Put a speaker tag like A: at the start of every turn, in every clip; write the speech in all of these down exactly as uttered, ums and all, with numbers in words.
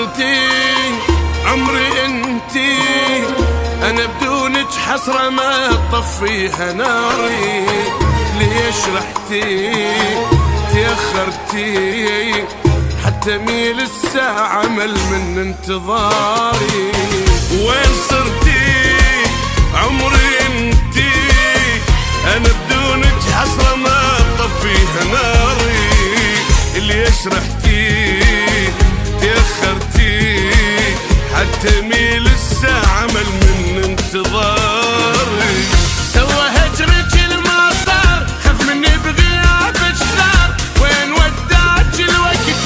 A: صرتي عمري انتي، انا بدونك حسرة ما طفيها ناري. ليش رحتي تأخرتي حتى ميل الساعة مل من انتظاري. وين صرتي عمري انتي، انا بدونك حسرة ما طفيها ناري. ليش رحتي تأخرتي حتى ميل الساعة مل من انتظاري. سوى هجرك الما صار، خف مني بغيابك صار. وين وداك الوقت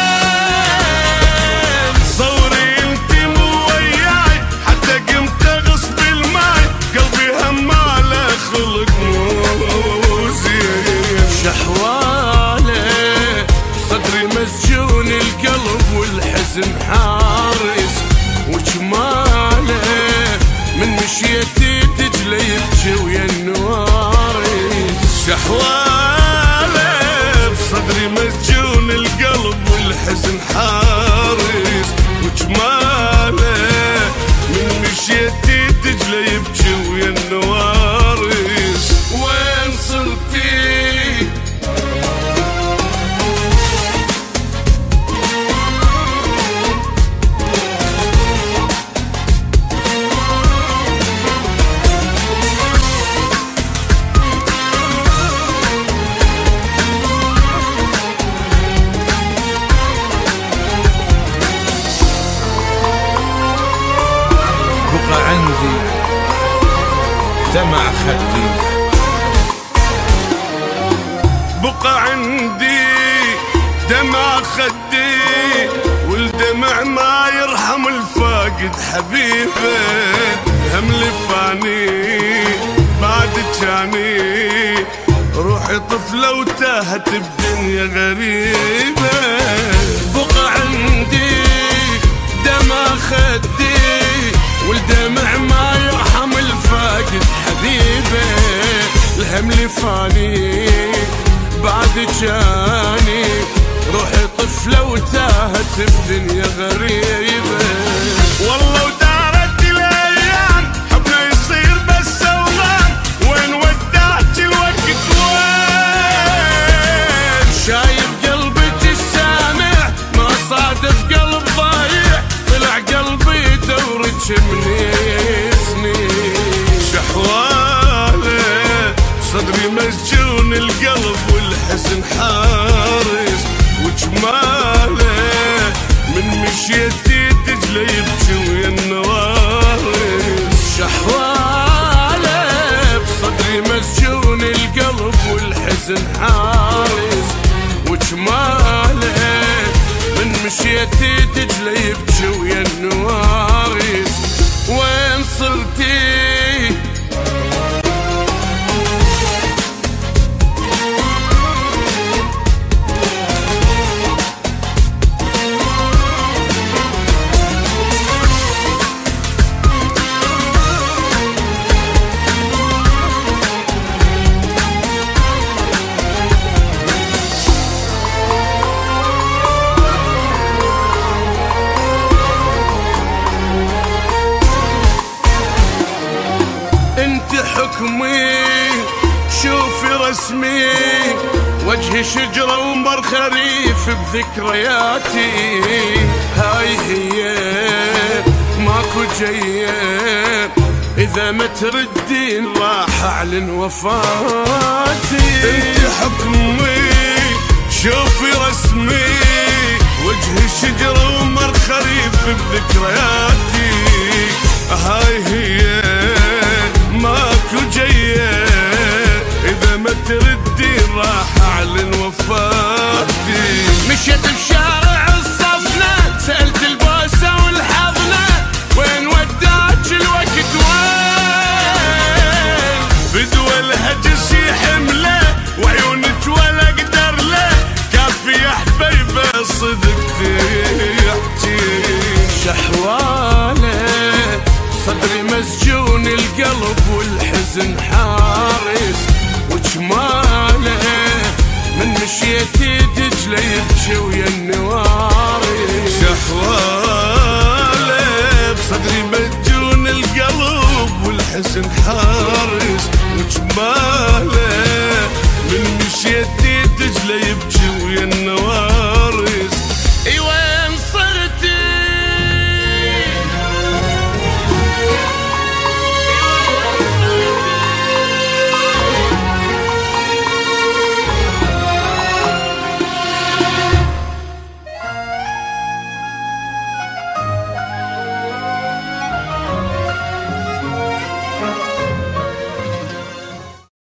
A: وين؟ صوري انتي مو وياي حتى قمت غصب الماي. قلبي هماله خلق مو زين. شحواله صدري مسجون القلب والحزن حارس. وجماله من مشيتي تجلي يبكي ويا النوارس. شحواله بصدري مسجون القلب والحزن حارس. وجماله من مشيتي تجلي يبكي ويا النوارس. وين صرتي عندي دمع خدي، بقى عندي دمع خدي. والدمع ما يرحم الفاقد حبيبه. هم لفاني بعد جاني روحي طفلة وتاهت بدنيا غريبة. بقى عندي دمع خدي، والدمع ما يرحم الفاقد حبيبه. الهم لفاني بعد جاني روحي طفلة وتاهت بدنيا غريبة. والله ودارت الايام حبنا يصير بس اوهام. وين وداك الوقت وين؟ شايف قلبك السامع ما صادف قلب ضايع. طلع قلبي دورك من سنين. شحواله صدري مسجون القلب والحزن حارس. وجماله من مشيتي تجلي يبكي ويا النوارس. شحواله بصدري مسجون القلب والحزن حارس. وجماله من مشيتي تجلي يبكي ويا النوارس. وين صرتي حكمي؟ شوفي رسمي وجهي شجرة ومر خريف بذكرياتي. هاي هي ماكو جاية، إذا ما تردين راح أعلن وفاتي. انت حكمي شوفي رسمي وجهي شجرة ومر خريف بذكرياتي. هاي هي ماكو جاية، إذا ما تردين راح أعلن وفاتي. مشيت بشارع الصفنة سألت البوسة والحضنة. وين وداك الوقت وين؟ فدوى الهجس يحمله وعيونك ولا أقدر له. كافي يا حبيبة صدق تحكي. شحواله صدري مسجون القلب والحزن حارس. وجماله من مشيتي تجلي يبكي